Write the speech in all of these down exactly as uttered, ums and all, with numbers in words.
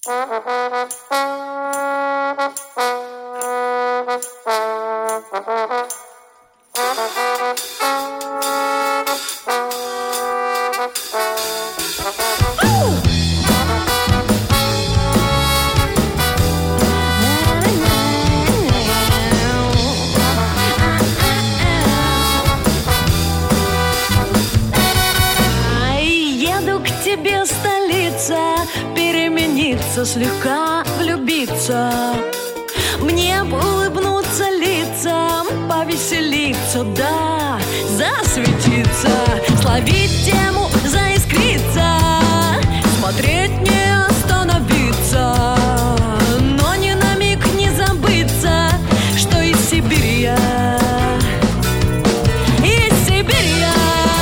Слегка влюбиться, мне бы улыбнуться лицам, повеселиться, да, засветиться, словить тему, заискриться, смотреть, не остановиться, но ни на миг не забыться, что из Сибири я, из Сибири я.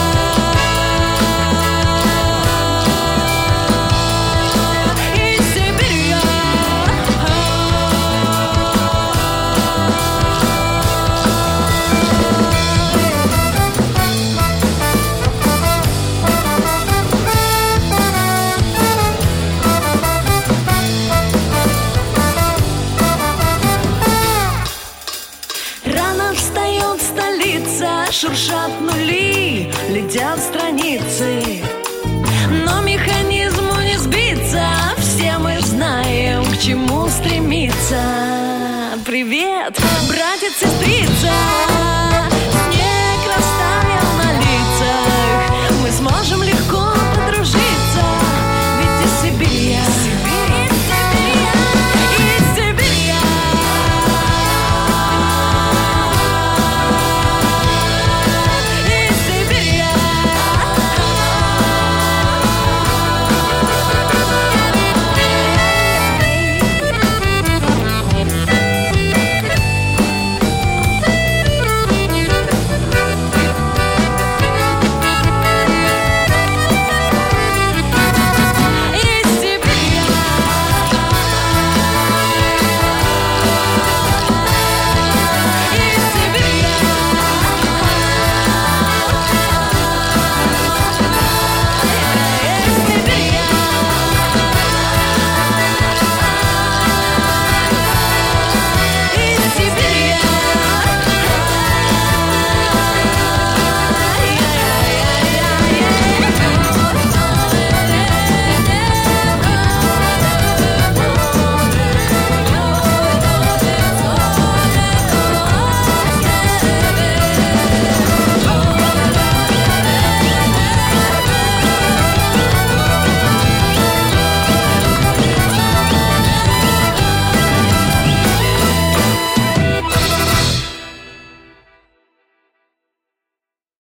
Шуршат нули, летят страницы, но механизму не сбиться. Все мы знаем, к чему стремиться. Привет, братец, сестрица.